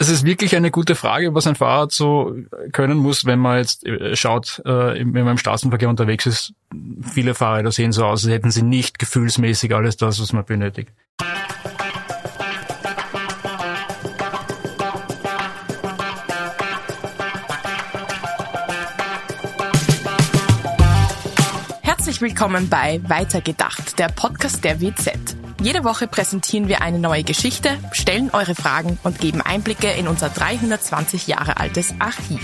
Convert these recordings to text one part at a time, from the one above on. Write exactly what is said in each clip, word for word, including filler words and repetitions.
Es ist wirklich eine gute Frage, was ein Fahrrad so können muss, wenn man jetzt schaut, wenn man im Straßenverkehr unterwegs ist. Viele Fahrräder sehen so aus, als hätten sie nicht gefühlsmäßig alles das, was man benötigt. Herzlich willkommen bei Weitergedacht, der Podcast der W Z. Jede Woche präsentieren wir eine neue Geschichte, stellen eure Fragen und geben Einblicke in unser dreihundertzwanzig Jahre altes Archiv.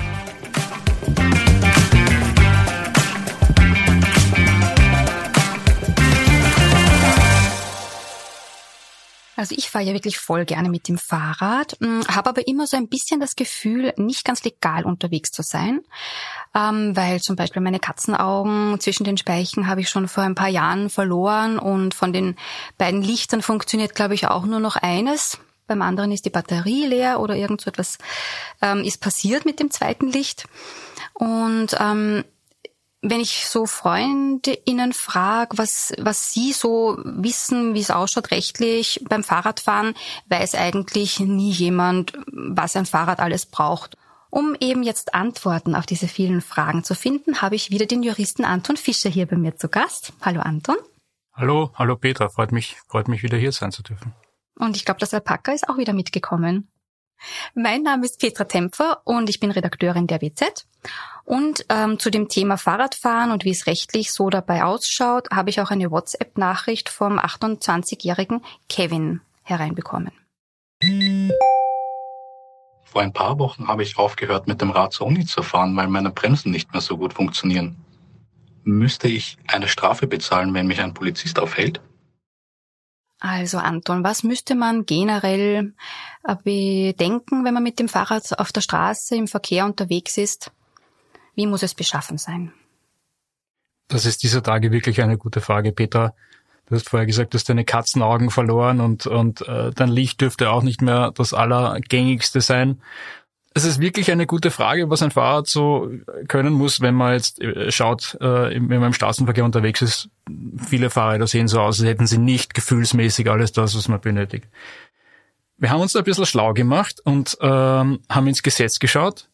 Also ich fahre ja wirklich voll gerne mit dem Fahrrad, habe aber immer so ein bisschen das Gefühl, nicht ganz legal unterwegs zu sein, ähm, weil zum Beispiel meine Katzenaugen zwischen den Speichen habe ich schon vor ein paar Jahren verloren und von den beiden Lichtern funktioniert, glaube ich, auch nur noch eines. Beim anderen ist die Batterie leer oder irgend so etwas ähm, ist passiert mit dem zweiten Licht. Und ähm, wenn ich so FreundInnen frage, was, was sie so wissen, wie es ausschaut rechtlich beim Fahrradfahren, weiß eigentlich nie jemand, was ein Fahrrad alles braucht. Um eben jetzt Antworten auf diese vielen Fragen zu finden, habe ich wieder den Juristen Anton Fischer hier bei mir zu Gast. Hallo Anton. Hallo, hallo Petra, freut mich, freut mich wieder hier sein zu dürfen. Und ich glaube, das Alpaka ist auch wieder mitgekommen. Mein Name ist Petra Tempfer und ich bin Redakteurin der W Z. Und ähm, zu dem Thema Fahrradfahren und wie es rechtlich so dabei ausschaut, habe ich auch eine WhatsApp-Nachricht vom achtundzwanzigjährigen Kevin hereinbekommen. Vor ein paar Wochen habe ich aufgehört, mit dem Rad zur Uni zu fahren, weil meine Bremsen nicht mehr so gut funktionieren. Müsste ich eine Strafe bezahlen, wenn mich ein Polizist aufhält? Also Anton, was müsste man generell bedenken, wenn man mit dem Fahrrad auf der Straße im Verkehr unterwegs ist? Wie muss es beschaffen sein? Das ist dieser Tage wirklich eine gute Frage, Petra. Du hast vorher gesagt, du hast deine Katzenaugen verloren und, und äh, dein Licht dürfte auch nicht mehr das Allergängigste sein. Es ist wirklich eine gute Frage, was ein Fahrrad so können muss, wenn man jetzt schaut, äh, wenn man im Straßenverkehr unterwegs ist. Viele Fahrräder sehen so aus, als hätten sie nicht gefühlsmäßig alles das, was man benötigt. Wir haben uns da ein bisschen schlau gemacht und ähm, haben ins Gesetz geschaut.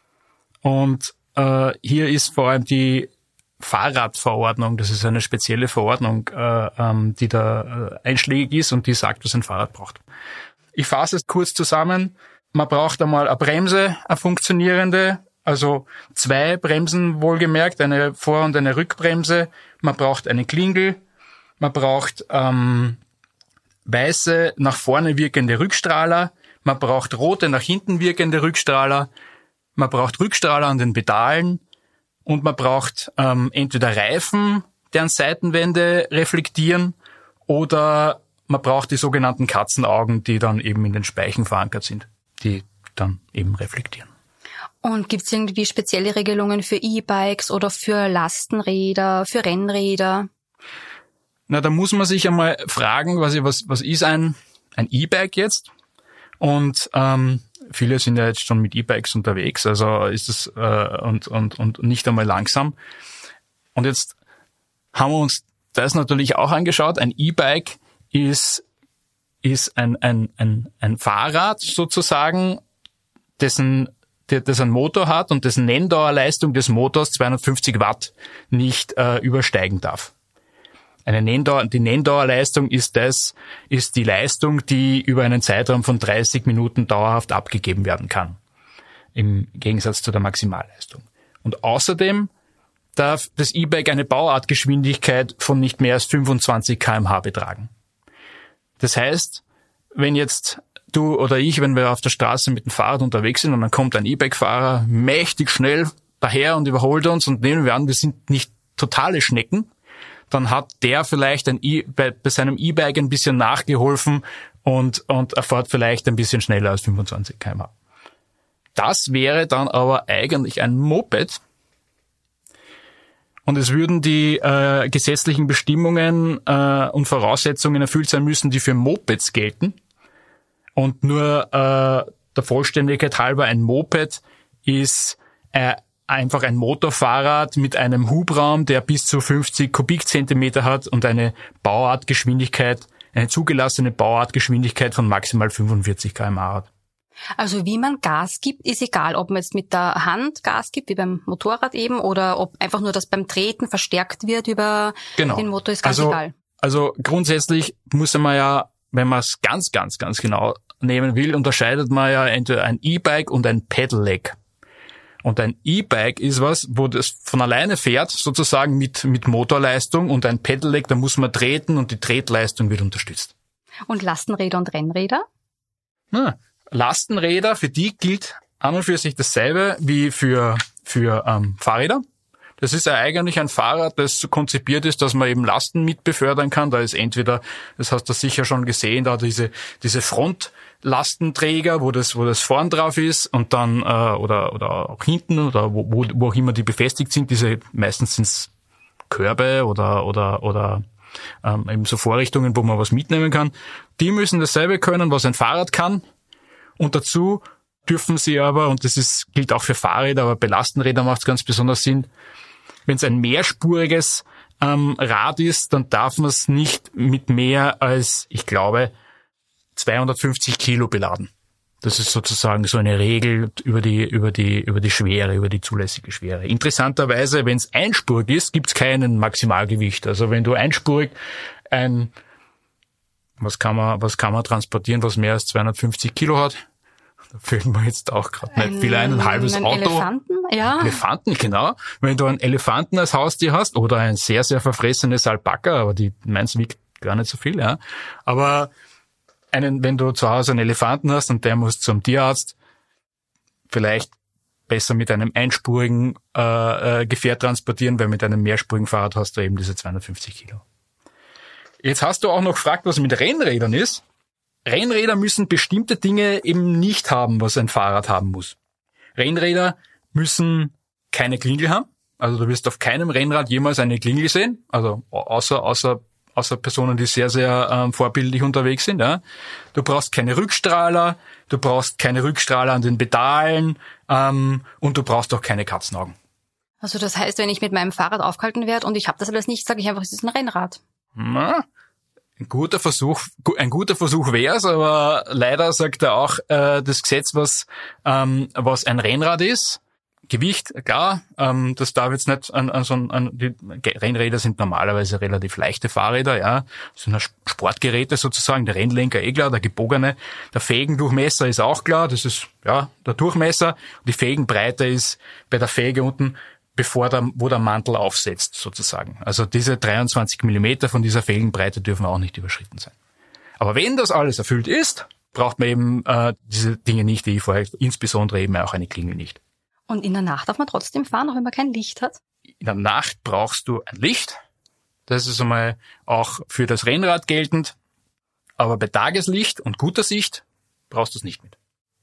Und äh, hier ist vor allem die Fahrradverordnung, das ist eine spezielle Verordnung, äh, ähm, die da äh, einschlägig ist und die sagt, was ein Fahrrad braucht. Ich fasse es kurz zusammen. Man braucht einmal eine Bremse, eine funktionierende, also zwei Bremsen wohlgemerkt, eine Vor- und eine Rückbremse. Man braucht eine Klingel, man braucht ähm, weiße, nach vorne wirkende Rückstrahler, man braucht rote, nach hinten wirkende Rückstrahler, man braucht Rückstrahler an den Pedalen und man braucht ähm, entweder Reifen, deren Seitenwände reflektieren, oder man braucht die sogenannten Katzenaugen, die dann eben in den Speichen verankert sind, die dann eben reflektieren. Und gibt es irgendwie spezielle Regelungen für E-Bikes oder für Lastenräder, für Rennräder? Na, da muss man sich einmal fragen, was, was, was ist ein, ein E-Bike jetzt? Und ähm, viele sind ja jetzt schon mit E-Bikes unterwegs, also ist es äh, und, und, und nicht einmal langsam. Und jetzt haben wir uns das natürlich auch angeschaut. Ein E-Bike ist ist ein, ein, ein, ein Fahrrad sozusagen, dessen, das einen Motor hat und dessen Nenndauerleistung des Motors zweihundertfünfzig Watt nicht äh, übersteigen darf. Eine Nenndauer, die Nenndauerleistung ist das, ist die Leistung, die über einen Zeitraum von dreißig Minuten dauerhaft abgegeben werden kann. Im Gegensatz zu der Maximalleistung. Und außerdem darf das E-Bike eine Bauartgeschwindigkeit von nicht mehr als fünfundzwanzig Kilometer pro Stunde betragen. Das heißt, wenn jetzt du oder ich, wenn wir auf der Straße mit dem Fahrrad unterwegs sind und dann kommt ein E-Bike-Fahrer mächtig schnell daher und überholt uns und nehmen wir an, wir sind nicht totale Schnecken, dann hat der vielleicht ein e- bei, bei seinem E-Bike ein bisschen nachgeholfen und, und er fährt vielleicht ein bisschen schneller als fünfundzwanzig Kilometer pro Stunde. Das wäre dann aber eigentlich ein Moped. Und es würden die äh, gesetzlichen Bestimmungen äh, und Voraussetzungen erfüllt sein müssen, die für Mopeds gelten. Und nur äh, der Vollständigkeit halber, ein Moped ist äh, einfach ein Motorfahrrad mit einem Hubraum, der bis zu fünfzig Kubikzentimeter hat und eine Bauartgeschwindigkeit, eine zugelassene Bauartgeschwindigkeit von maximal fünfundvierzig Kilometer pro Stunde hat. Also wie man Gas gibt, ist egal, ob man jetzt mit der Hand Gas gibt, wie beim Motorrad eben, oder ob einfach nur das beim Treten verstärkt wird über genau. den Motor, ist ganz also, egal. Also grundsätzlich muss man ja, wenn man es ganz, ganz, ganz genau nehmen will, unterscheidet man ja entweder ein E-Bike und ein Pedelec. Und ein E-Bike ist was, wo das von alleine fährt, sozusagen mit mit Motorleistung, und ein Pedelec, da muss man treten und die Tretleistung wird unterstützt. Und Lastenräder und Rennräder? Na, Lastenräder, für die gilt an und für sich dasselbe wie für für ähm, Fahrräder. Das ist ja eigentlich ein Fahrrad, das so konzipiert ist, dass man eben Lasten mit befördern kann. Da ist entweder, das hast du sicher schon gesehen, da diese diese Frontlastenträger, wo das wo das vorn drauf ist, und dann äh, oder oder auch hinten oder wo, wo wo auch immer die befestigt sind. Diese meistens sind's Körbe oder oder oder ähm, eben so Vorrichtungen, wo man was mitnehmen kann. Die müssen dasselbe können, was ein Fahrrad kann. Und dazu dürfen sie aber, und das ist gilt auch für Fahrräder, aber bei Lastenrädern macht es ganz besonders Sinn, wenn es ein mehrspuriges ähm, Rad ist, dann darf man es nicht mit mehr als, ich glaube, zweihundertfünfzig Kilo beladen. Das ist sozusagen so eine Regel über die über die über die Schwere, über die zulässige Schwere. Interessanterweise, wenn es einspurig ist, gibt es keinen Maximalgewicht. Also wenn du einspurig ein was kann man was kann man transportieren, was mehr als zweihundertfünfzig Kilo hat? Da fällt mir jetzt auch gerade nicht viel ein, ein halbes ein Auto. Elefanten, ja. Elefanten, genau. Wenn du einen Elefanten als Haustier hast oder ein sehr, sehr verfressenes Alpaka, aber die meins wiegt gar nicht so viel, ja. Aber einen, wenn du zu Hause einen Elefanten hast und der muss zum Tierarzt, vielleicht besser mit einem einspurigen äh, äh, Gefährt transportieren, weil mit einem mehrspurigen Fahrrad hast du eben diese zweihundertfünfzig Kilo. Jetzt hast du auch noch gefragt, was mit Rennrädern ist. Rennräder müssen bestimmte Dinge eben nicht haben, was ein Fahrrad haben muss. Rennräder müssen keine Klingel haben. Also du wirst auf keinem Rennrad jemals eine Klingel sehen. Also außer außer außer Personen, die sehr, sehr ähm, vorbildlich unterwegs sind. Ja. Du brauchst keine Rückstrahler, du brauchst keine Rückstrahler an den Pedalen ähm, und du brauchst auch keine Katzenaugen. Also das heißt, wenn ich mit meinem Fahrrad aufgehalten werde und ich habe das alles nicht, sage ich einfach, es ist ein Rennrad. Na, Ein guter Versuch, ein guter Versuch wär's, aber leider sagt er auch äh, das Gesetz, was ähm, was ein Rennrad ist. Gewicht, klar, ähm, das darf jetzt nicht an, an so an, die Rennräder sind normalerweise relativ leichte Fahrräder, ja, das sind Sportgeräte sozusagen, der Rennlenker eh klar, der gebogene, der Felgendurchmesser ist auch klar, das ist ja der Durchmesser, die Felgenbreite ist bei der Felge unten, bevor der, wo der Mantel aufsetzt, sozusagen. Also diese dreiundzwanzig Millimeter von dieser Felgenbreite dürfen auch nicht überschritten sein. Aber wenn das alles erfüllt ist, braucht man eben äh, diese Dinge nicht, die ich vorher, insbesondere eben auch eine Klingel nicht. Und in der Nacht darf man trotzdem fahren, auch wenn man kein Licht hat? In der Nacht brauchst du ein Licht. Das ist einmal auch für das Rennrad geltend. Aber bei Tageslicht und guter Sicht brauchst du es nicht mit.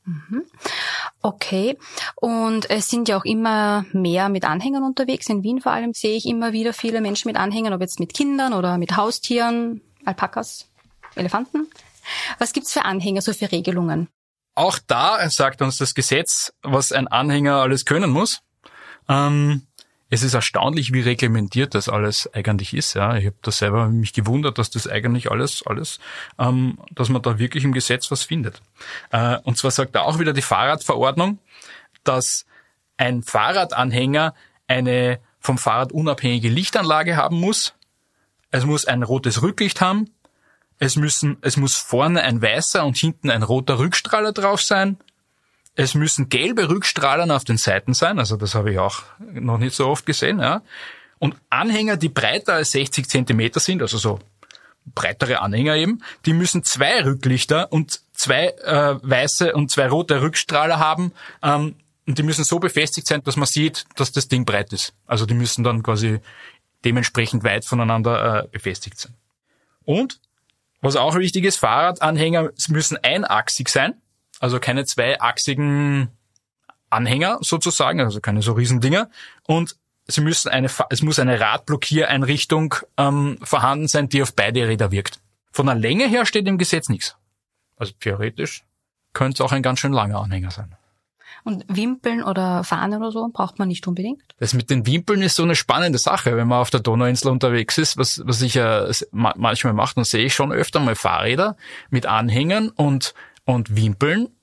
Okay. Und es sind ja auch immer mehr mit Anhängern unterwegs. In Wien vor allem sehe ich immer wieder viele Menschen mit Anhängern, ob jetzt mit Kindern oder mit Haustieren, Alpakas, Elefanten. Was gibt's für Anhänger, so für Regelungen? Auch da sagt uns das Gesetz, was ein Anhänger alles können muss. Ähm, es ist erstaunlich, wie reglementiert das alles eigentlich ist. Ja, ich habe da selber mich gewundert, dass das eigentlich alles, alles, ähm, dass man da wirklich im Gesetz was findet. Äh, und zwar sagt da auch wieder die Fahrradverordnung, dass ein Fahrradanhänger eine vom Fahrrad unabhängige Lichtanlage haben muss. Es muss ein rotes Rücklicht haben. Es müssen, es muss vorne ein weißer und hinten ein roter Rückstrahler drauf sein. Es müssen gelbe Rückstrahler auf den Seiten sein, also das habe ich auch noch nicht so oft gesehen, ja. Und Anhänger, die breiter als sechzig Zentimeter sind, also so breitere Anhänger eben, die müssen zwei Rücklichter und zwei äh, weiße und zwei rote Rückstrahler haben, ähm, und die müssen so befestigt sein, dass man sieht, dass das Ding breit ist. Also die müssen dann quasi dementsprechend weit voneinander äh, befestigt sein. Und was auch wichtig ist, Fahrradanhänger müssen einachsig sein, also keine zweiachsigen Anhänger sozusagen, also keine so Riesendinger. Und sie müssen eine, es muss eine Radblockiereinrichtung ähm, vorhanden sein, die auf beide Räder wirkt. Von der Länge her steht im Gesetz nichts. Also theoretisch könnte es auch ein ganz schön langer Anhänger sein. Und Wimpeln oder Fahnen oder so braucht man nicht unbedingt? Das mit den Wimpeln ist so eine spannende Sache, wenn man auf der Donauinsel unterwegs ist, was, was ich ja manchmal mache, dann sehe ich schon öfter mal Fahrräder mit Anhängern und, und Wimpeln.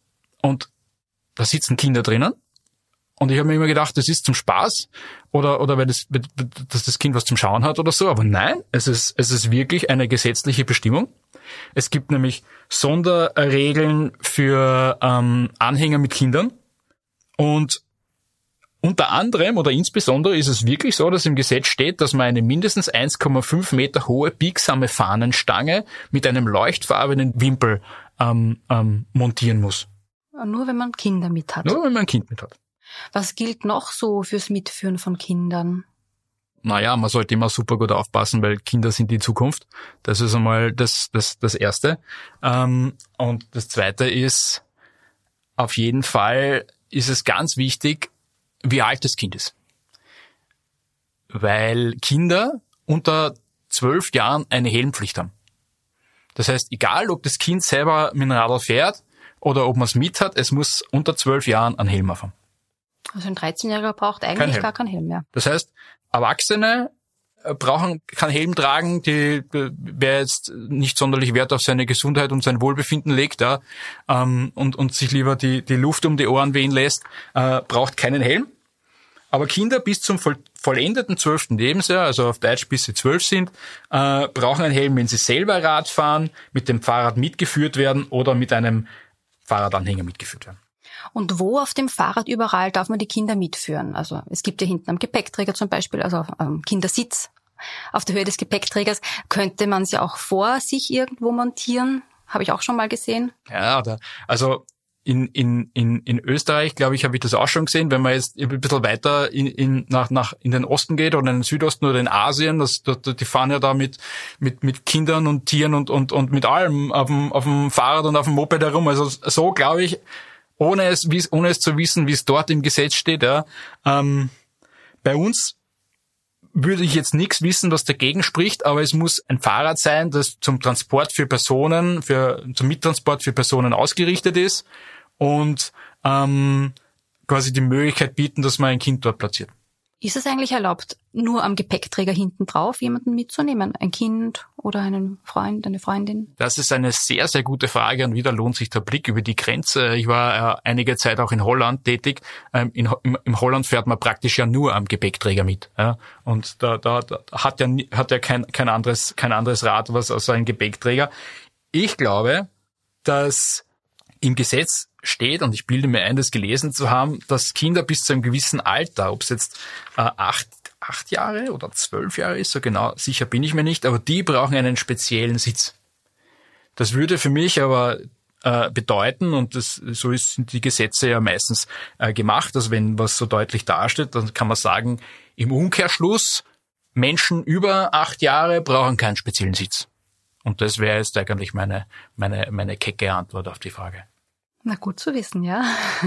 und da sitzen Kinder drinnen. Und ich habe mir immer gedacht, das ist zum Spaß oder oder weil das, dass das Kind was zum Schauen hat oder so. Aber nein, es ist es ist wirklich eine gesetzliche Bestimmung. Es gibt nämlich Sonderregeln für ähm, Anhänger mit Kindern. Und unter anderem oder insbesondere ist es wirklich so, dass im Gesetz steht, dass man eine mindestens eins Komma fünf Meter hohe biegsame Fahnenstange mit einem leuchtfarbenen Wimpel ähm, ähm, montieren muss. Nur wenn man Kinder mit hat. Nur wenn man ein Kind mit hat. Was gilt noch so fürs Mitführen von Kindern? Naja, man sollte immer super gut aufpassen, weil Kinder sind die Zukunft. Das ist einmal das das das Erste. Ähm, und das Zweite ist, auf jeden Fall ist es ganz wichtig, wie alt das Kind ist. Weil Kinder unter zwölf Jahren eine Helmpflicht haben. Das heißt, egal ob das Kind selber mit dem Radl fährt oder ob man es mit hat, es muss unter zwölf Jahren einen Helm haben. Also ein dreizehnjähriger braucht eigentlich Kein gar keinen Helm mehr. Das heißt, Erwachsene brauchen keinen Helm tragen, die, wer jetzt nicht sonderlich Wert auf seine Gesundheit und sein Wohlbefinden legt, ja, ähm, und, und sich lieber die, die Luft um die Ohren wehen lässt, äh, braucht keinen Helm. Aber Kinder bis zum voll, vollendeten zwölften Lebensjahr, also auf Deutsch bis sie zwölf sind, äh, brauchen einen Helm, wenn sie selber Rad fahren, mit dem Fahrrad mitgeführt werden oder mit einem Fahrradanhänger mitgeführt werden. Und wo auf dem Fahrrad überall darf man die Kinder mitführen? Also es gibt ja hinten am Gepäckträger zum Beispiel, also am Kindersitz auf der Höhe des Gepäckträgers, könnte man sie auch vor sich irgendwo montieren? Habe ich auch schon mal gesehen. Ja, da, also in in in in Österreich, glaube ich, habe ich das auch schon gesehen, wenn man jetzt ein bisschen weiter in in nach nach in den Osten geht oder in den Südosten oder in Asien, das, das die fahren ja da mit mit mit Kindern und Tieren und und und mit allem auf dem auf dem Fahrrad und auf dem Moped herum. Also so glaube ich, ohne es wie ohne es zu wissen, wie es dort im Gesetz steht, ja. Ähm, bei uns würde ich jetzt nichts wissen, was dagegen spricht, aber es muss ein Fahrrad sein, das zum Transport für Personen, für zum Mittransport für Personen ausgerichtet ist und ähm, quasi die Möglichkeit bieten, dass man ein Kind dort platziert. Ist es eigentlich erlaubt, nur am Gepäckträger hinten drauf jemanden mitzunehmen? Ein Kind oder einen Freund, eine Freundin? Das ist eine sehr, sehr gute Frage und wieder lohnt sich der Blick über die Grenze. Ich war äh, einige Zeit auch in Holland tätig. Ähm, in, im, Im Holland fährt man praktisch ja nur am Gepäckträger mit. Ja? Und da, da, da hat ja, hat ja kein, kein anderes, kein anderes Rad, was außer ein Gepäckträger. Ich glaube, dass im Gesetz steht, und ich bilde mir ein, das gelesen zu haben, dass Kinder bis zu einem gewissen Alter, ob es jetzt äh, acht, acht Jahre oder zwölf Jahre ist, so genau sicher bin ich mir nicht, aber die brauchen einen speziellen Sitz. Das würde für mich aber äh, bedeuten, und das, so ist, sind die Gesetze ja meistens äh, gemacht, dass wenn was so deutlich dasteht, dann kann man sagen, im Umkehrschluss, Menschen über acht Jahre brauchen keinen speziellen Sitz. Und das wäre jetzt eigentlich meine, meine, meine kecke Antwort auf die Frage. Na, gut zu wissen, ja.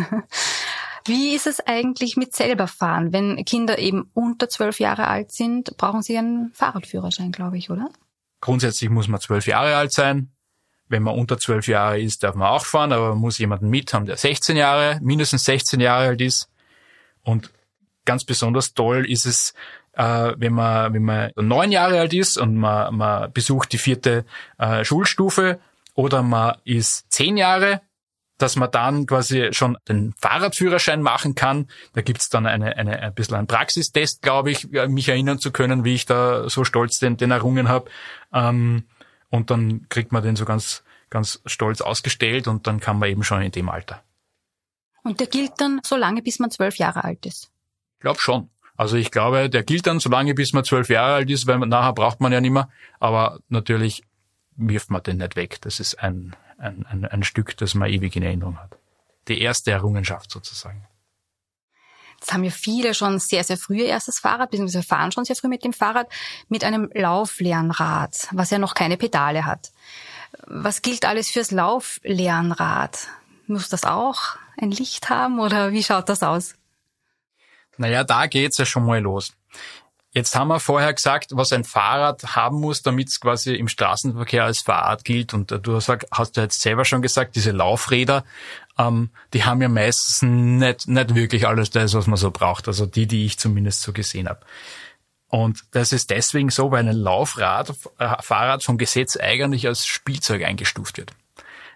Wie ist es eigentlich mit selber fahren? Wenn Kinder eben unter zwölf Jahre alt sind, brauchen sie einen Fahrradführerschein, glaube ich, oder? Grundsätzlich muss man zwölf Jahre alt sein. Wenn man unter zwölf Jahre ist, darf man auch fahren, aber man muss jemanden mit haben, der sechzehn Jahre, mindestens sechzehn Jahre alt ist. Und ganz besonders toll ist es, äh, wenn man wenn man neun Jahre alt ist und man, man besucht die vierte äh, Schulstufe oder man ist zehn Jahre, dass man dann quasi schon den Fahrradführerschein machen kann. Da gibt's dann eine, eine, ein bisschen einen Praxistest, glaube ich, mich erinnern zu können, wie ich da so stolz den, den errungen habe. Ähm, und dann kriegt man den so ganz, ganz stolz ausgestellt und dann kann man eben schon in dem Alter. Und der gilt dann so lange, bis man zwölf Jahre alt ist? Ich glaube schon. Also ich glaube, der gilt dann so lange, bis man zwölf Jahre alt ist, weil man, nachher braucht man ja nicht mehr. Aber natürlich wirft man den nicht weg. Das ist ein Ein, ein, ein Stück, das man ewig in Erinnerung hat. Die erste Errungenschaft sozusagen. Jetzt haben ja viele schon sehr, sehr früh ihr erstes Fahrrad, beziehungsweise fahren schon sehr früh mit dem Fahrrad, mit einem Lauflernrad, was ja noch keine Pedale hat. Was gilt alles fürs Lauflernrad? Muss das auch ein Licht haben oder wie schaut das aus? Naja, da geht's ja schon mal los. Jetzt haben wir vorher gesagt, was ein Fahrrad haben muss, damit es quasi im Straßenverkehr als Fahrrad gilt. Und du hast, hast ja jetzt selber schon gesagt, diese Laufräder, ähm, die haben ja meistens nicht, nicht wirklich alles das, was man so braucht. Also die, die ich zumindest so gesehen habe. Und das ist deswegen so, weil ein Laufrad, äh, Fahrrad vom Gesetz eigentlich als Spielzeug eingestuft wird.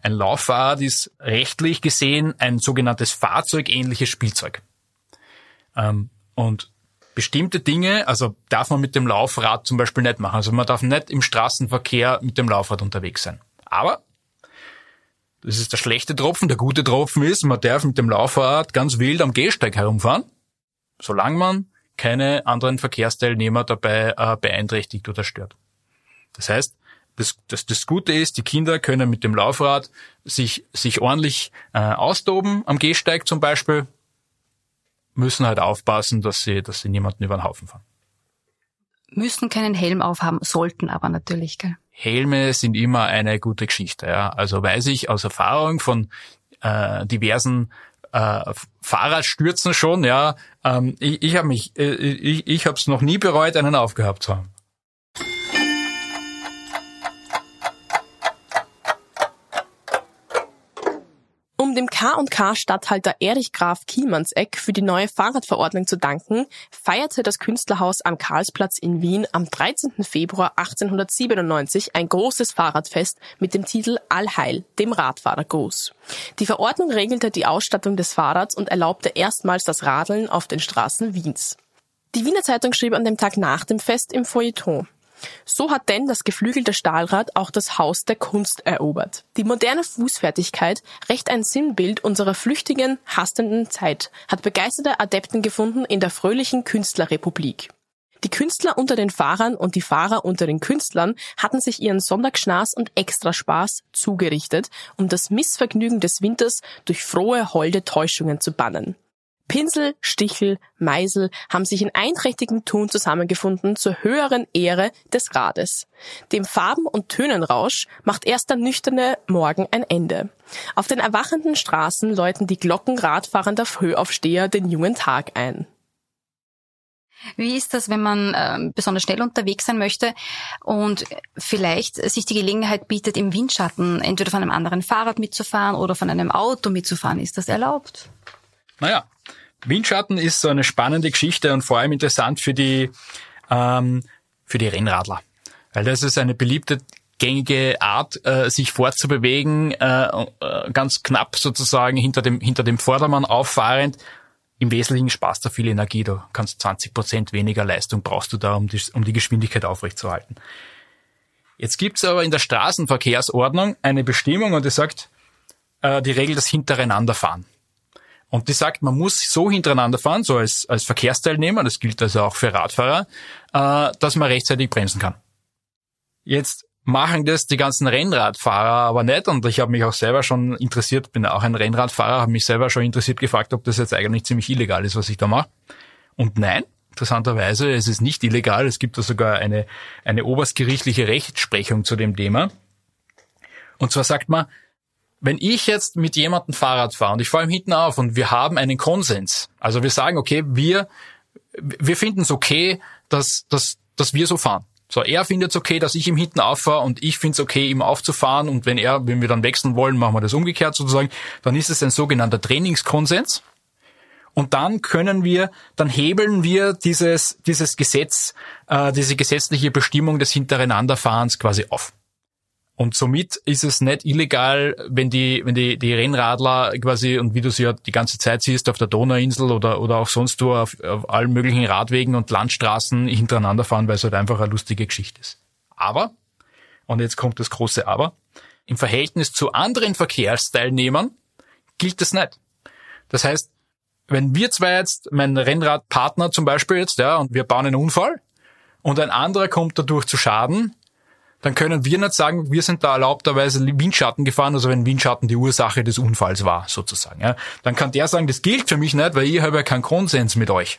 Ein Lauffahrrad ist rechtlich gesehen ein sogenanntes fahrzeugähnliches Spielzeug. Ähm, und bestimmte Dinge, also darf man mit dem Laufrad zum Beispiel nicht machen. Also man darf nicht im Straßenverkehr mit dem Laufrad unterwegs sein. Aber das ist der schlechte Tropfen. Der gute Tropfen ist, man darf mit dem Laufrad ganz wild am Gehsteig herumfahren, solange man keine anderen Verkehrsteilnehmer dabei äh, beeinträchtigt oder stört. Das heißt, das, das, das Gute ist, die Kinder können mit dem Laufrad sich, sich ordentlich äh, austoben, am Gehsteig zum Beispiel, müssen halt aufpassen, dass sie, dass sie niemanden über den Haufen fahren. Müssen keinen Helm aufhaben, sollten aber natürlich, gell? Helme sind immer eine gute Geschichte, ja. Also weiß ich aus Erfahrung von äh, diversen äh, Fahrradstürzen schon, ja. Ähm, ich ich habe mich, äh, ich, ich habe es noch nie bereut, einen aufgehabt zu haben. Um dem K und K-Statthalter Erich Graf Kielmannseck für die neue Fahrradverordnung zu danken, feierte das Künstlerhaus am Karlsplatz in Wien am dreizehnten Februar achtzehnhundertsiebenundneunzig ein großes Fahrradfest mit dem Titel Allheil, dem Radfahrergruß. Die Verordnung regelte die Ausstattung des Fahrrads und erlaubte erstmals das Radeln auf den Straßen Wiens. Die Wiener Zeitung schrieb an dem Tag nach dem Fest im Feuilleton: So hat denn das geflügelte Stahlrad auch das Haus der Kunst erobert. Die moderne Fußfertigkeit, recht ein Sinnbild unserer flüchtigen, hastenden Zeit, hat begeisterte Adepten gefunden in der fröhlichen Künstlerrepublik. Die Künstler unter den Fahrern und die Fahrer unter den Künstlern hatten sich ihren Sonntagsschnaß und Extraspaß zugerichtet, um das Missvergnügen des Winters durch frohe, holde Täuschungen zu bannen. Pinsel, Stichel, Meisel haben sich in einträchtigem Tun zusammengefunden zur höheren Ehre des Rades. Dem Farben- und Tönenrausch macht erst der nüchterne Morgen ein Ende. Auf den erwachenden Straßen läuten die Glocken radfahrender Frühaufsteher den jungen Tag ein. Wie ist das, wenn man äh, besonders schnell unterwegs sein möchte und vielleicht sich die Gelegenheit bietet, im Windschatten entweder von einem anderen Fahrrad mitzufahren oder von einem Auto mitzufahren? Ist das erlaubt? Naja, Windschatten ist so eine spannende Geschichte und vor allem interessant für die ähm, für die Rennradler, weil das ist eine beliebte, gängige Art, äh, sich fortzubewegen, äh, äh, ganz knapp sozusagen hinter dem hinter dem Vordermann auffahrend. Im Wesentlichen sparst du viel Energie, du kannst zwanzig Prozent weniger Leistung brauchst du da, um die, um die Geschwindigkeit aufrechtzuerhalten. Jetzt gibt's aber in der Straßenverkehrsordnung eine Bestimmung und die sagt, äh, die regelt das Hintereinanderfahren. Und die sagt, man muss so hintereinander fahren, so als, als Verkehrsteilnehmer, das gilt also auch für Radfahrer, äh, dass man rechtzeitig bremsen kann. Jetzt machen das die ganzen Rennradfahrer aber nicht und ich habe mich auch selber schon interessiert, bin auch ein Rennradfahrer, habe mich selber schon interessiert gefragt, ob das jetzt eigentlich ziemlich illegal ist, was ich da mache. Und nein, interessanterweise, es ist nicht illegal, es gibt da sogar eine, eine oberstgerichtliche Rechtsprechung zu dem Thema. Und zwar sagt man, wenn ich jetzt mit jemandem Fahrrad fahre und ich fahre ihm hinten auf und wir haben einen Konsens, also wir sagen, okay, wir wir finden es okay, dass, dass, dass wir so fahren. So, er findet es okay, dass ich ihm hinten auffahre und ich finde es okay, ihm aufzufahren und wenn er, wenn wir dann wechseln wollen, machen wir das umgekehrt sozusagen, dann ist es ein sogenannter Trainingskonsens und dann können wir, dann hebeln wir dieses, dieses Gesetz, äh, diese gesetzliche Bestimmung des Hintereinanderfahrens quasi auf. Und somit ist es nicht illegal, wenn die, wenn die, die Rennradler quasi, und wie du sie ja die ganze Zeit siehst, auf der Donauinsel oder, oder auch sonst wo auf, auf allen möglichen Radwegen und Landstraßen hintereinander fahren, weil es halt einfach eine lustige Geschichte ist. Aber, und jetzt kommt das große Aber, im Verhältnis zu anderen Verkehrsteilnehmern gilt das nicht. Das heißt, wenn wir zwei jetzt, mein Rennradpartner zum Beispiel jetzt, ja, und wir bauen einen Unfall und ein anderer kommt dadurch zu Schaden, dann können wir nicht sagen, wir sind da erlaubterweise Windschatten gefahren, also wenn Windschatten die Ursache des Unfalls war, sozusagen. Ja. Dann kann der sagen, das gilt für mich nicht, weil ich habe ja keinen Konsens mit euch.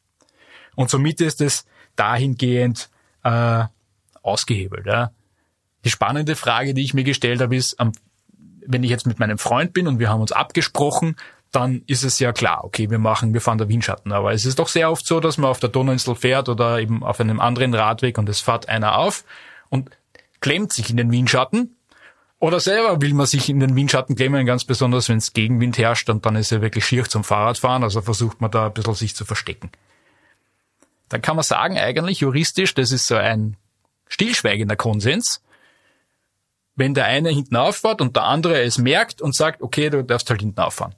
Und somit ist es dahingehend äh, ausgehebelt. Ja. Die spannende Frage, die ich mir gestellt habe, ist, ähm, wenn ich jetzt mit meinem Freund bin und wir haben uns abgesprochen, dann ist es ja klar, okay, wir machen, wir fahren da Windschatten. Aber es ist doch sehr oft so, dass man auf der Donauinsel fährt oder eben auf einem anderen Radweg und es fährt einer auf und klemmt sich in den Windschatten oder selber will man sich in den Windschatten klemmen, ganz besonders, wenn es Gegenwind herrscht und dann ist er wirklich schier zum Fahrradfahren, also versucht man da ein bisschen sich zu verstecken. Dann kann man sagen, eigentlich juristisch, das ist so ein stillschweigender Konsens. wenn der eine hinten auffährt und der andere es merkt und sagt, okay, du darfst halt hinten auffahren.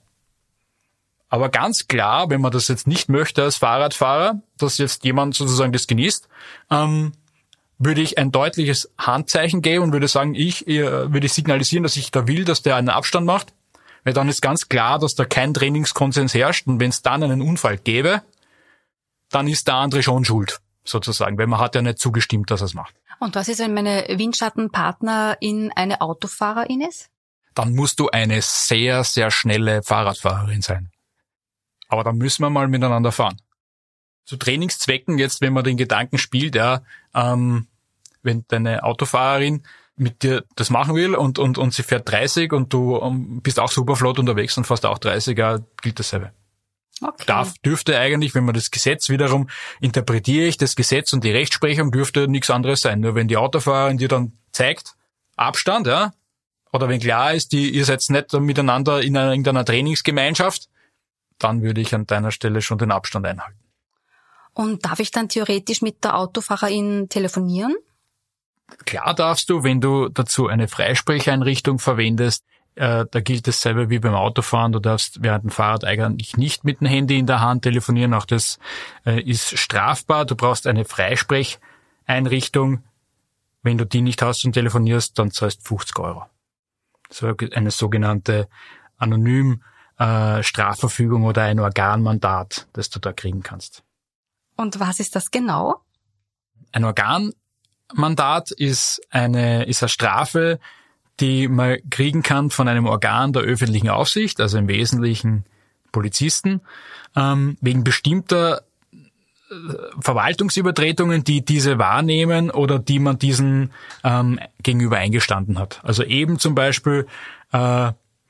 Aber ganz klar, wenn man das jetzt nicht möchte als Fahrradfahrer, dass jetzt jemand sozusagen das genießt, ähm, würde ich ein deutliches Handzeichen geben und würde sagen, ich äh, würde signalisieren, dass ich da will, dass der einen Abstand macht. Weil dann ist ganz klar, dass da kein Trainingskonsens herrscht und wenn es dann einen Unfall gäbe, dann ist der andere schon schuld, sozusagen, weil man hat ja nicht zugestimmt, dass er es macht. Und was ist, wenn meine Windschattenpartnerin eine Autofahrerin ist? Dann musst du eine sehr, sehr schnelle Fahrradfahrerin sein. Aber dann müssen wir mal miteinander fahren. Zu Trainingszwecken jetzt, wenn man den Gedanken spielt, ja, ähm, wenn deine Autofahrerin mit dir das machen will und und und sie fährt dreißig und du um, bist auch super flott unterwegs und fährst auch dreißig, ja, gilt dasselbe. Okay. Darf, dürfte eigentlich, wenn man das Gesetz wiederum, interpretiere ich das Gesetz und die Rechtsprechung, dürfte nichts anderes sein. Nur wenn die Autofahrerin dir dann zeigt, Abstand, ja, oder wenn klar ist, die, ihr seid nicht miteinander in einer, irgendeiner Trainingsgemeinschaft, dann würde ich an deiner Stelle schon den Abstand einhalten. Und darf ich dann theoretisch mit der Autofahrerin telefonieren? Klar darfst du, wenn du dazu eine Freisprecheinrichtung verwendest. Äh, da gilt dasselbe wie beim Autofahren. Du darfst während dem Fahrrad eigentlich nicht mit dem Handy in der Hand telefonieren. Auch das äh, ist strafbar. Du brauchst eine Freisprecheinrichtung. Wenn du die nicht hast und telefonierst, dann zahlst du fünfzig Euro. So eine sogenannte anonym äh, Strafverfügung oder ein Organmandat, das du da kriegen kannst. Und was ist das genau? Ein Organmandat ist eine, ist eine Strafe, die man kriegen kann von einem Organ der öffentlichen Aufsicht, also im Wesentlichen Polizisten, ähm, wegen bestimmter äh, Verwaltungsübertretungen, die diese wahrnehmen oder die man diesen ähm, gegenüber eingestanden hat. Also eben zum Beispiel, äh,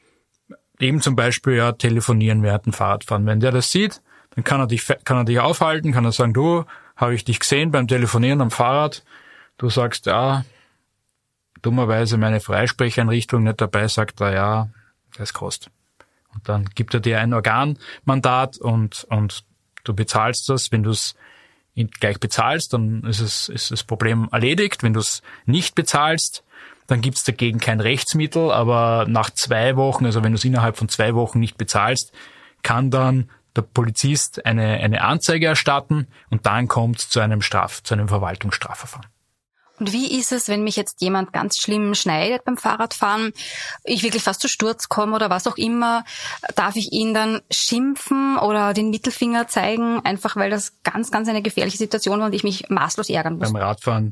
eben zum Beispiel ja telefonieren während dem Fahrradfahren. Wenn der das sieht, dann kann er dich, kann er dich aufhalten, kann er sagen, du, habe ich dich gesehen beim Telefonieren am Fahrrad. Du sagst, ja, dummerweise meine Freisprecheinrichtung nicht dabei, sagt er, ja, das kostet. Und dann gibt er dir ein Organmandat und, und du bezahlst das. Wenn du es gleich bezahlst, dann ist es, ist das Problem erledigt. Wenn du es nicht bezahlst, dann gibt es dagegen kein Rechtsmittel, aber nach zwei Wochen, also wenn du es innerhalb von zwei Wochen nicht bezahlst, kann dann der Polizist eine, eine Anzeige erstatten und dann kommt es zu einem Straf, zu einem Verwaltungsstrafverfahren. Und wie ist es, wenn mich jetzt jemand ganz schlimm schneidet beim Fahrradfahren, ich wirklich fast zu Sturz komme oder was auch immer, darf ich ihn dann schimpfen oder den Mittelfinger zeigen, einfach weil das ganz, ganz eine gefährliche Situation war und ich mich maßlos ärgern muss? Beim Radfahren,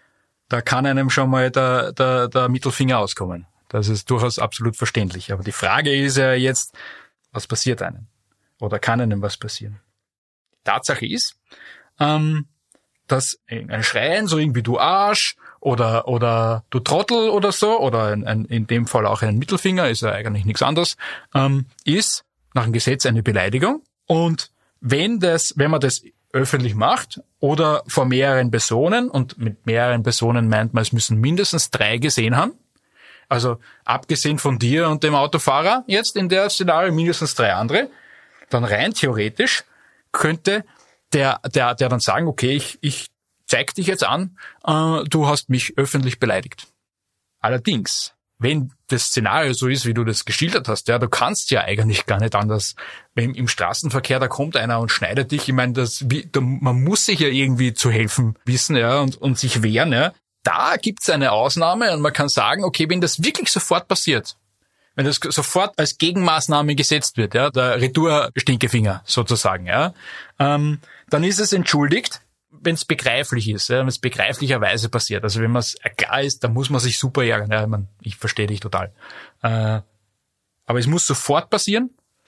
da kann einem schon mal der, der, der Mittelfinger auskommen. Das ist durchaus absolut verständlich. Aber die Frage ist ja jetzt, was passiert einem? Oder kann einem was passieren? Die Tatsache ist, ähm, dass ein Schreien, so irgendwie du Arsch oder oder du Trottel oder so, oder ein, ein, in dem Fall auch ein Mittelfinger, ist ja eigentlich nichts anderes, ähm, ist nach dem Gesetz eine Beleidigung. Und wenn das, wenn man das öffentlich macht oder vor mehreren Personen, und mit mehreren Personen meint man, es müssen mindestens drei gesehen haben, also abgesehen von dir und dem Autofahrer jetzt in der Szenario mindestens drei andere, dann rein theoretisch könnte der, der, der dann sagen, okay, ich, ich zeig dich jetzt an, äh, du hast mich öffentlich beleidigt. Allerdings, wenn das Szenario so ist, wie du das geschildert hast, ja, du kannst ja eigentlich gar nicht anders. Wenn im Straßenverkehr, da kommt einer und schneidet dich, ich meine, das, wie, da, man muss sich ja irgendwie zu helfen wissen, ja, und, und sich wehren, ja. Da gibt's eine Ausnahme und man kann sagen, okay, wenn das wirklich sofort passiert, wenn das sofort als Gegenmaßnahme gesetzt wird, ja, der Retour-Stinkefinger sozusagen, ja, ähm, dann ist es entschuldigt, wenn es begreiflich ist, ja, wenn es begreiflicherweise passiert. Also wenn man es klar ist, dann muss man sich super ärgern. Ja, ich, mein, ich verstehe dich total. Äh, aber es muss sofort passieren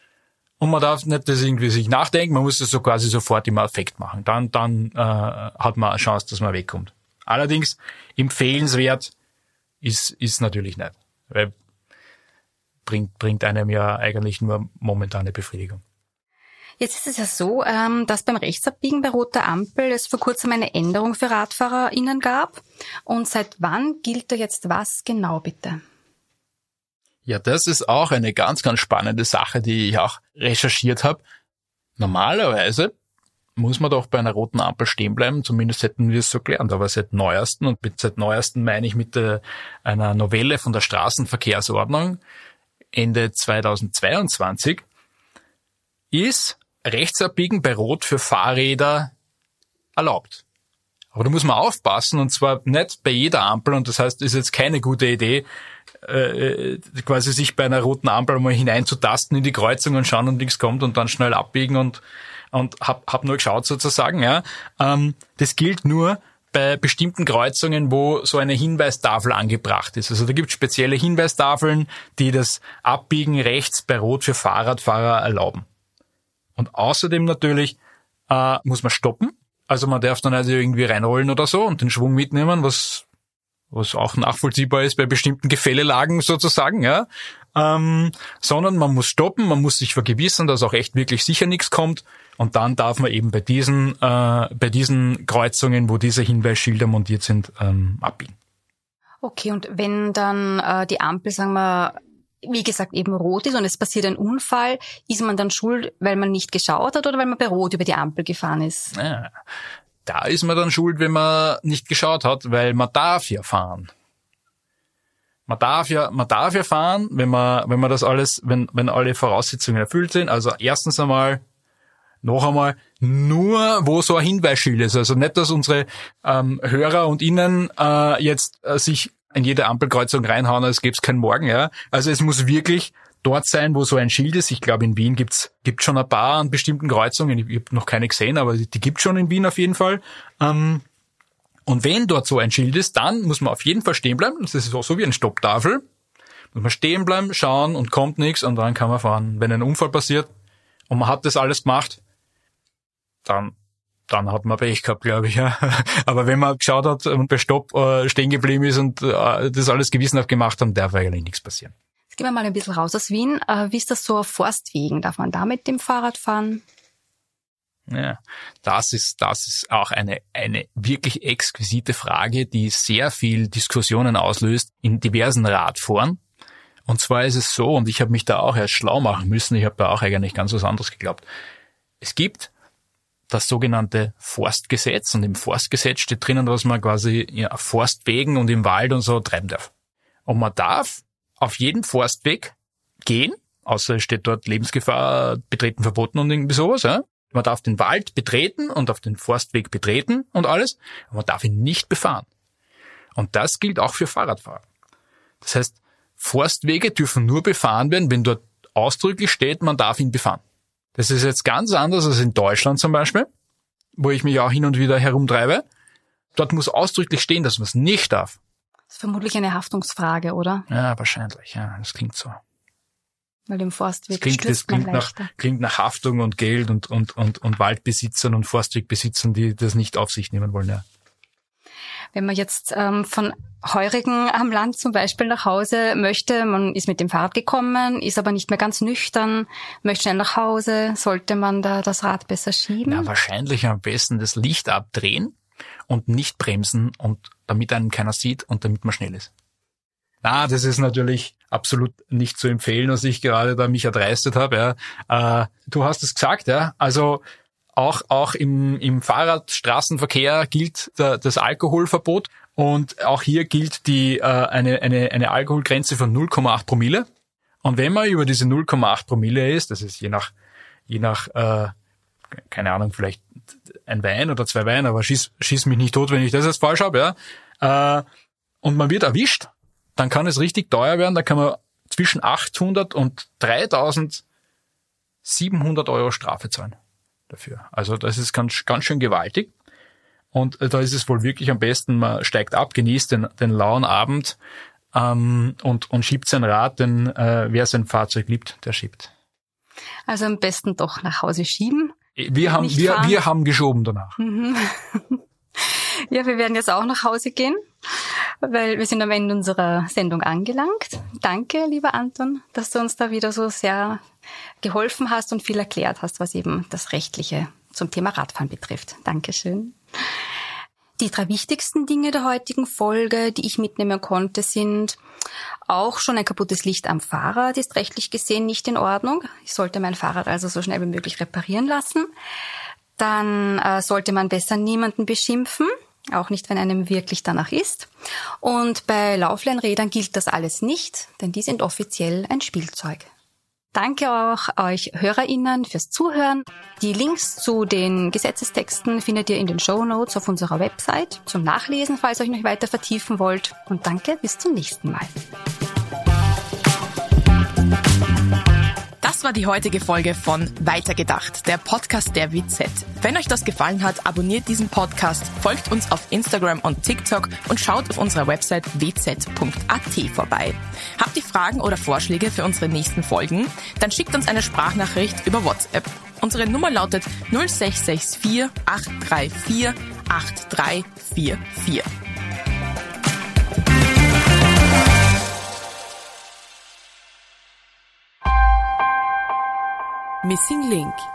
und man darf nicht das irgendwie sich nachdenken, man muss es so quasi sofort im Affekt machen. Dann, dann äh, hat man eine Chance, dass man wegkommt. Allerdings empfehlenswert ist ist natürlich nicht, weil bringt bringt einem ja eigentlich nur momentane Befriedigung. Jetzt ist es ja so, dass beim Rechtsabbiegen bei roter Ampel es vor kurzem eine Änderung für RadfahrerInnen gab. Und seit wann gilt da jetzt was genau, bitte? Ja, das ist auch eine ganz, ganz spannende Sache, die ich auch recherchiert habe. Normalerweise muss man doch bei einer roten Ampel stehen bleiben. Zumindest hätten wir es so gelernt. Aber seit neuesten, und mit seit neuesten meine ich mit äh, einer Novelle von der Straßenverkehrsordnung Ende zweitausendzweiundzwanzig, ist Rechtsabbiegen bei Rot für Fahrräder erlaubt. Aber da muss man aufpassen, und zwar nicht bei jeder Ampel, und das heißt, es ist jetzt keine gute Idee, äh, quasi sich bei einer roten Ampel mal hineinzutasten in die Kreuzung und schauen, und nichts kommt und dann schnell abbiegen und und hab, hab nur geschaut sozusagen. Ja. Ähm, das gilt nur bei bestimmten Kreuzungen, wo so eine Hinweistafel angebracht ist. Also da gibt es spezielle Hinweistafeln, die das Abbiegen rechts bei Rot für Fahrradfahrer erlauben. Und außerdem natürlich äh, muss man stoppen. Also man darf dann also irgendwie reinrollen oder so und den Schwung mitnehmen, was was auch nachvollziehbar ist bei bestimmten Gefällelagen sozusagen, ja. Ähm, sondern man muss stoppen, man muss sich vergewissern, dass auch echt wirklich sicher nichts kommt, und dann darf man eben bei diesen äh, bei diesen Kreuzungen, wo diese Hinweisschilder montiert sind, ähm, abbiegen. Okay, und wenn dann äh, die Ampel, sagen wir, wie gesagt, eben rot ist und es passiert ein Unfall, ist man dann schuld, weil man nicht geschaut hat oder weil man bei Rot über die Ampel gefahren ist? Ja, da ist man dann schuld, wenn man nicht geschaut hat, weil man darf ja fahren. Man darf ja, man darf ja fahren, wenn man, wenn man das alles, wenn, wenn alle Voraussetzungen erfüllt sind. Also erstens einmal, noch einmal, nur wo so ein Hinweisschild ist. Also nicht, dass unsere ähm, Hörer und Innen äh, jetzt äh, sich in jede Ampelkreuzung reinhauen, als gäbe es keinen Morgen. Ja. Also es muss wirklich dort sein, wo so ein Schild ist. Ich glaube, in Wien gibt's gibt schon ein paar an bestimmten Kreuzungen. Ich, ich habe noch keine gesehen, aber die, die gibt's schon in Wien auf jeden Fall. Ähm, und wenn dort so ein Schild ist, dann muss man auf jeden Fall stehen bleiben. Das ist auch so wie eine Stopptafel. Muss man stehen bleiben, schauen, und kommt nichts, und dann kann man fahren. Wenn ein Unfall passiert und man hat das alles gemacht, dann dann hat man Pech gehabt, glaube ich. Ja. Aber wenn man geschaut hat und bei Stopp äh, stehen geblieben ist und äh, das alles gewissenhaft gemacht hat, darf eigentlich nichts passieren. Jetzt gehen wir mal ein bisschen raus aus Wien. Äh, wie ist das so auf Forstwegen? Darf man da mit dem Fahrrad fahren? Ja, das ist das ist auch eine eine wirklich exquisite Frage, die sehr viel Diskussionen auslöst in diversen Radforen. Und zwar ist es so, und ich habe mich da auch erst schlau machen müssen, ich habe da auch eigentlich ganz was anderes geglaubt. Es gibt das sogenannte Forstgesetz, und im Forstgesetz steht drinnen, dass man quasi ja, auf Forstwegen und im Wald und so treiben darf. Und man darf auf jedem Forstweg gehen, außer es steht dort Lebensgefahr, Betreten verboten und irgendwie sowas. Ja. Man darf den Wald betreten und auf den Forstweg betreten und alles, aber man darf ihn nicht befahren. Und das gilt auch für Fahrradfahrer. Das heißt, Forstwege dürfen nur befahren werden, wenn dort ausdrücklich steht, man darf ihn befahren. Das ist jetzt ganz anders als in Deutschland zum Beispiel, wo ich mich auch hin und wieder herumtreibe. Dort muss ausdrücklich stehen, dass man es nicht darf. Das ist vermutlich eine Haftungsfrage, oder? Ja, wahrscheinlich. Ja, das klingt so. Weil im Forstweg das klingt, das klingt nach, klingt nach Haftung und Geld und, und, und, und Waldbesitzern und Forstwegbesitzern, die das nicht auf sich nehmen wollen, ja. Wenn man jetzt ähm, von Heurigen am Land zum Beispiel nach Hause möchte, man ist mit dem Fahrrad gekommen, ist aber nicht mehr ganz nüchtern, möchte schnell nach Hause, sollte man da das Rad besser schieben? Na, wahrscheinlich am besten das Licht abdrehen und nicht bremsen, und damit einen keiner sieht und damit man schnell ist. Na, das ist natürlich absolut nicht zu empfehlen, was ich gerade da mich erdreistet habe. Ja. Äh, du hast es gesagt, ja. Also Auch, auch im, im Fahrradstraßenverkehr gilt der, das Alkoholverbot, und auch hier gilt die, äh, eine, eine, eine Alkoholgrenze von null Komma acht Promille. Und wenn man über diese null Komma acht Promille ist, das ist je nach, je nach, äh, keine Ahnung, vielleicht ein Wein oder zwei Wein, aber schieß, schieß mich nicht tot, wenn ich das jetzt falsch habe, ja. Äh, und man wird erwischt, dann kann es richtig teuer werden, da kann man zwischen achthundert und dreitausendsiebenhundert Euro Strafe zahlen dafür. Also das ist ganz, ganz schön gewaltig. Und da ist es wohl wirklich am besten, man steigt ab, genießt den, den lauen Abend ähm, und, und schiebt sein Rad, denn äh, wer sein Fahrzeug liebt, der schiebt. Also am besten doch nach Hause schieben. Wir haben, wir, wir haben geschoben danach. Mhm. Ja, wir werden jetzt auch nach Hause gehen, weil wir sind am Ende unserer Sendung angelangt. Danke, lieber Anton, dass du uns da wieder so sehr geholfen hast und viel erklärt hast, was eben das Rechtliche zum Thema Radfahren betrifft. Dankeschön. Die drei wichtigsten Dinge der heutigen Folge, die ich mitnehmen konnte, sind: auch schon ein kaputtes Licht am Fahrrad ist rechtlich gesehen nicht in Ordnung. Ich sollte mein Fahrrad also so schnell wie möglich reparieren lassen. Dann äh, sollte man besser niemanden beschimpfen, auch nicht, wenn einem wirklich danach ist. Und bei Laufleinrädern gilt das alles nicht, denn die sind offiziell ein Spielzeug. Danke auch euch HörerInnen fürs Zuhören. Die Links zu den Gesetzestexten findet ihr in den Shownotes auf unserer Website zum Nachlesen, falls ihr euch noch weiter vertiefen wollt. Und danke, bis zum nächsten Mal. Das war die heutige Folge von Weitergedacht, der Podcast der W Z. Wenn euch das gefallen hat, abonniert diesen Podcast, folgt uns auf Instagram und TikTok und schaut auf unserer Website w z punkt a t vorbei. Habt ihr Fragen oder Vorschläge für unsere nächsten Folgen? Dann schickt uns eine Sprachnachricht über WhatsApp. Unsere Nummer lautet null sechs sechs vier acht drei vier acht drei vier vier. Missing Link.